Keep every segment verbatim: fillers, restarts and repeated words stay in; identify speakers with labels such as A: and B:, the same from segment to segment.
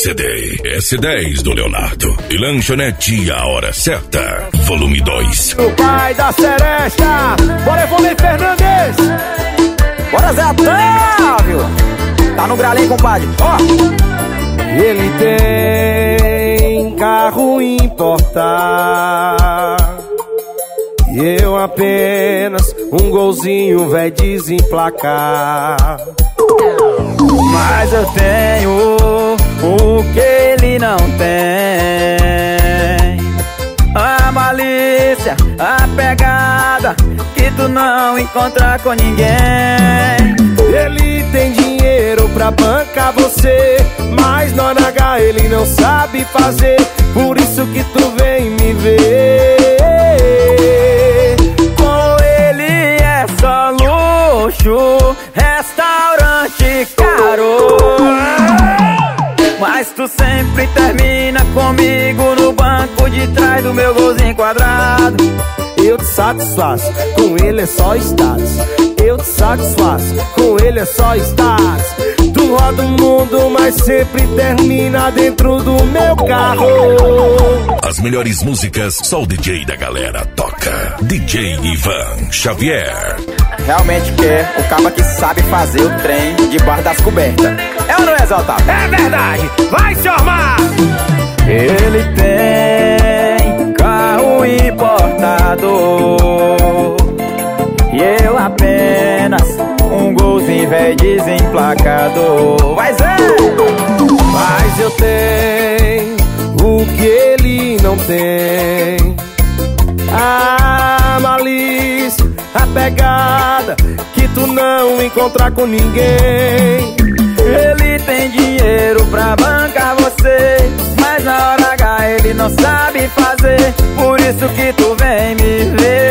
A: C D. S dez do Leonardo e Lanchonete A Hora Certa, volume dois.
B: O pai da seresta, bora Evolei Fernandes.
C: Bora Zé Otávio. Tá no gralém, compadre. Ó.
B: Ele tem carro importado e eu apenas um golzinho véi desemplacar.
C: Mas eu tenho o que ele não tem: a malícia, a pegada que tu não encontra com ninguém.
B: Ele tem dinheiro pra bancar você, mas na hora H ele não sabe fazer. Por isso que tu vem me ver.
C: Com ele é só luxo, restaurante caro, mas tu sempre termina comigo no banco de trás do meu golzinho quadrado.
B: Eu te satisfaço, com ele é só status. Eu te satisfaço, com ele é só status. Tu roda o mundo, mas sempre termina dentro do meu carro.
A: As melhores músicas, só o D J da galera toca. D J Ivan Xavier.
C: Realmente quer o caba que sabe fazer o trem debaixo das cobertas. É ou não é, Zé Otávio?
B: É verdade, vai se armar.
C: Ele tem carro importado e eu apenas um golzinho véi desemplacado. Vai, Zé!
B: Mas eu tenho o que ele não tem: a malícia, a pegada que tu não encontra com ninguém.
C: Ele tem dinheiro pra bancar você, mas na hora H ele não sabe fazer. Por isso que tu vem me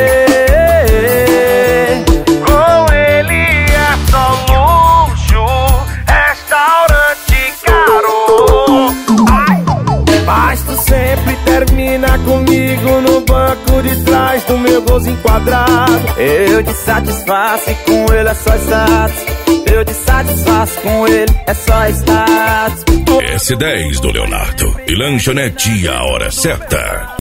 C: ver.
B: Com ele é só luxo, restaurante caro. Ai. Mas tu sempre termina comigo no banco de trás do meu golzinho quadrado.
C: Eu te satisfaço e com ele é só status. Eu te satisfaço, com ele é só status.
A: S dez do Leonardo e Lanchonete A Hora Certa,